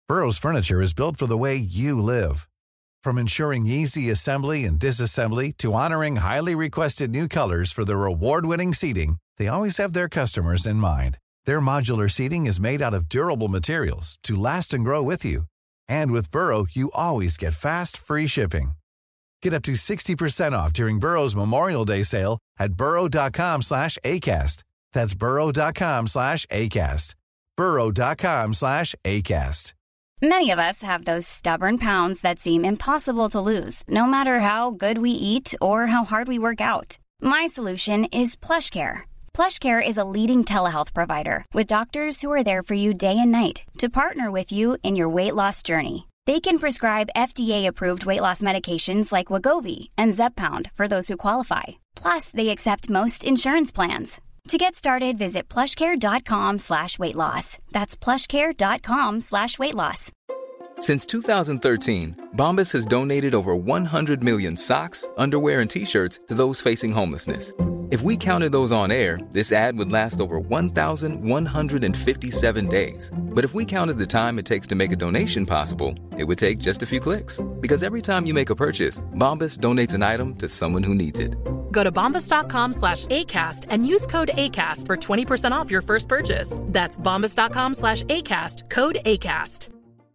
Burrow's furniture is built for the way you live. From ensuring easy assembly and disassembly to honoring highly requested new colors for their award-winning seating, they always have their customers in mind. Their modular seating is made out of durable materials to last and grow with you. And with Burrow, you always get fast, free shipping. Get up to 60% off during Burrow's Memorial Day sale at burrow.com/ACAST. That's burrow.com/ACAST. burrow.com/ACAST. Many of us have those stubborn pounds that seem impossible to lose, no matter how good we eat or how hard we work out. My solution is PlushCare. PlushCare is a leading telehealth provider with doctors who are there for you day and night to partner with you in your weight loss journey. They can prescribe FDA-approved weight loss medications like Wegovy and Zepbound for those who qualify. Plus, they accept most insurance plans. To get started, visit plushcare.com/weightloss. That's plushcare.com/weightloss. Since 2013, Bombas has donated over 100 million socks, underwear, and T-shirts to those facing homelessness. If we counted those on air, this ad would last over 1,157 days. But if we counted the time it takes to make a donation possible, it would take just a few clicks. Because every time you make a purchase, Bombas donates an item to someone who needs it. Go to bombas.com/ACAST and use code ACAST for 20% off your first purchase. That's bombas.com/ACAST, code ACAST.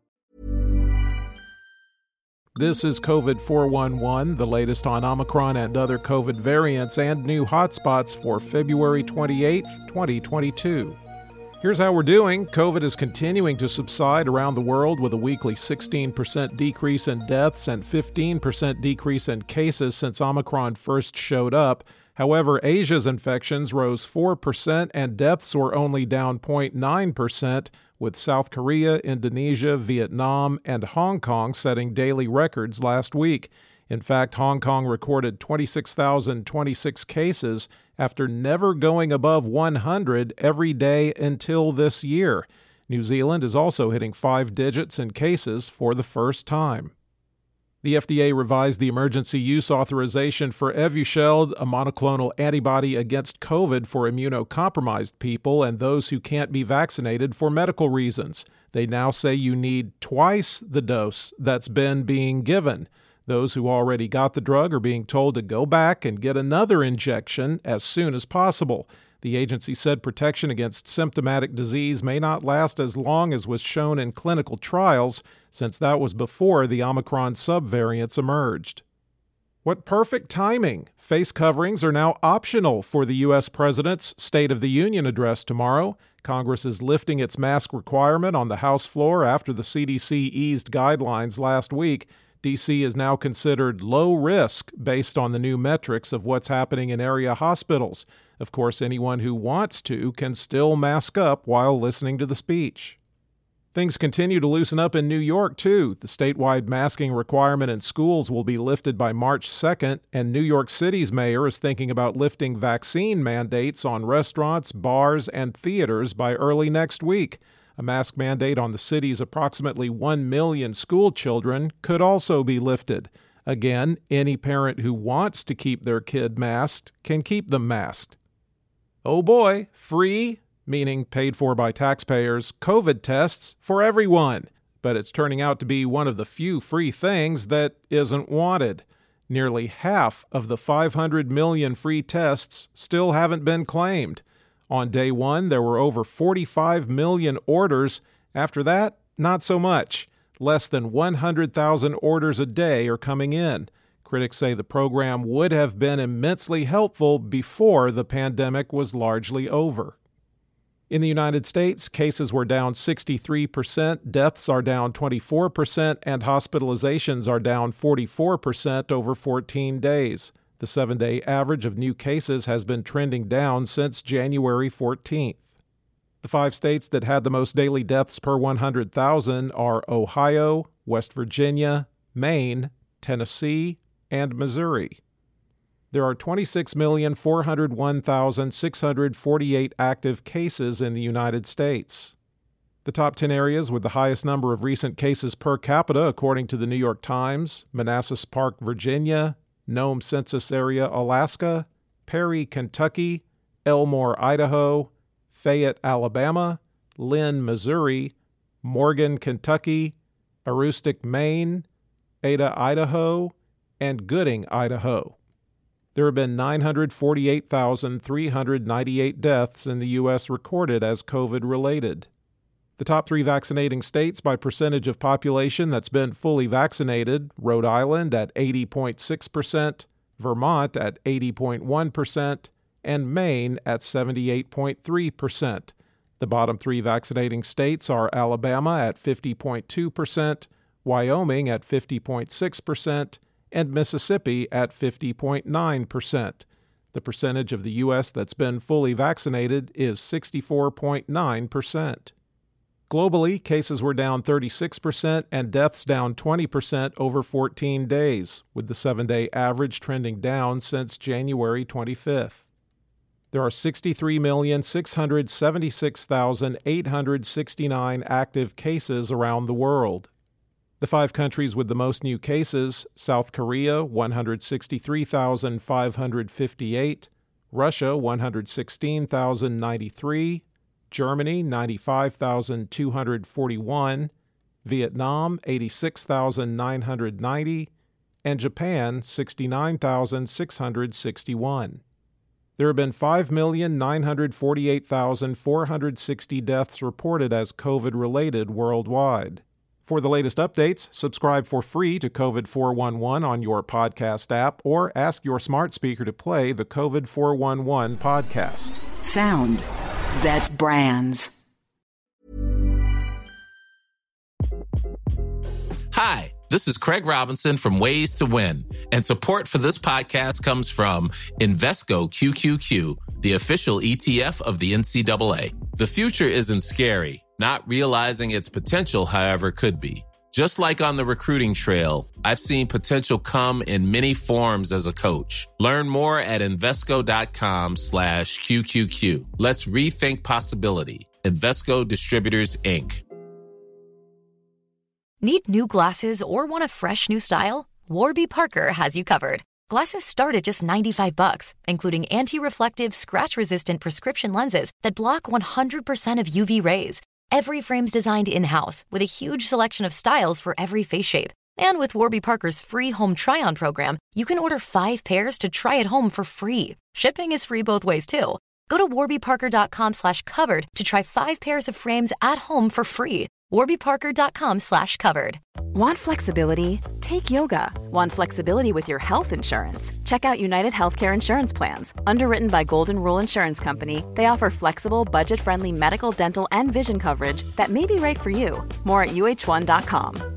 This is COVID 411, the latest on Omicron and other COVID variants and new hotspots for February 28th, 2022. Here's how we're doing. COVID is continuing to subside around the world with a weekly 16% decrease in deaths and 15% decrease in cases since Omicron first showed up. However, Asia's infections rose 4% and deaths were only down 0.9%, with South Korea, Indonesia, Vietnam, and Hong Kong setting daily records last week. In fact, Hong Kong recorded 26,026 cases after never going above 100 every day until this year. New Zealand is also hitting 5 digits in cases for the first time. The FDA revised the emergency use authorization for Evusheld, a monoclonal antibody against COVID for immunocompromised people and those who can't be vaccinated for medical reasons. They now say you need twice the dose that's been being given. Those who already got the drug are being told to go back and get another injection as soon as possible. The agency said protection against symptomatic disease may not last as long as was shown in clinical trials, since that was before the Omicron subvariants emerged. What perfect timing! Face coverings are now optional for the U.S. President's State of the Union address tomorrow. Congress is lifting its mask requirement on the House floor after the CDC eased guidelines last week. D.C. is now considered low risk based on the new metrics of what's happening in area hospitals. Of course, anyone who wants to can still mask up while listening to the speech. Things continue to loosen up in New York, too. The statewide masking requirement in schools will be lifted by March 2nd, and New York City's mayor is thinking about lifting vaccine mandates on restaurants, bars, and theaters by early next week. A mask mandate on the city's approximately 1 million school children could also be lifted. Again, any parent who wants to keep their kid masked can keep them masked. Oh boy, free, meaning paid for by taxpayers, COVID tests for everyone. But it's turning out to be one of the few free things that isn't wanted. Nearly half of the 500 million free tests still haven't been claimed. On day one, there were over 45 million orders. After that, not so much. Less than 100,000 orders a day are coming in. Critics say the program would have been immensely helpful before the pandemic was largely over. In the United States, cases were down 63%, deaths are down 24%, and hospitalizations are down 44% over 14 days. The 7-day average of new cases has been trending down since January 14th. The 5 states that had the most daily deaths per 100,000 are Ohio, West Virginia, Maine, Tennessee, and Missouri. There are 26,401,648 active cases in the United States. The top 10 areas with the highest number of recent cases per capita, according to the New York Times: Manassas Park, Virginia; Nome Census Area, Alaska; Perry, Kentucky; Elmore, Idaho; Fayette, Alabama; Lynn, Missouri; Morgan, Kentucky, Aroostook, Maine, Ada, Idaho, and Gooding, Idaho. There have been 948,398 deaths in the U.S. recorded as COVID-related. The top 3 vaccinating states by percentage of population that's been fully vaccinated: Rhode Island at 80.6%, Vermont at 80.1%, and Maine at 78.3%. The bottom 3 vaccinating states are Alabama at 50.2%, Wyoming at 50.6%, and Mississippi at 50.9%. The percentage of the U.S. that's been fully vaccinated is 64.9%. Globally, cases were down 36% and deaths down 20% over 14 days, with the 7-day average trending down since January 25th. There are 63,676,869 active cases around the world. The 5 countries with the most new cases: South Korea, 163,558, Russia, 116,093, Germany, 95,241, Vietnam, 86,990, and Japan, 69,661. There have been 5,948,460 deaths reported as COVID-related worldwide. For the latest updates, subscribe for free to COVID 411 on your podcast app or ask your smart speaker to play the COVID 411 podcast. Sound that brands. Hi, this is Craig Robinson from Ways to Win, and support for this podcast comes from Invesco QQQ, the official ETF of the NCAA. The future isn't scary. Not realizing its potential, however, could be. Just like on the recruiting trail, I've seen potential come in many forms as a coach. Learn more at Invesco.com/QQQ. Let's rethink possibility. Invesco Distributors, Inc. Need new glasses or want a fresh new style? Warby Parker has you covered. Glasses start at just $95, including anti-reflective, scratch-resistant prescription lenses that block 100% of UV rays. Every frame's designed in-house with a huge selection of styles for every face shape. And with Warby Parker's free home try-on program, you can order 5 pairs to try at home for free. Shipping is free both ways, too. Go to warbyparker.com/covered to try 5 pairs of frames at home for free. warbyparker.com/covered. Want flexibility? Take yoga. Want flexibility with your health insurance? Check out United Healthcare Insurance Plans. Underwritten by Golden Rule Insurance Company, they offer flexible, budget-friendly medical, dental, and vision coverage that may be right for you. More at UH1.com.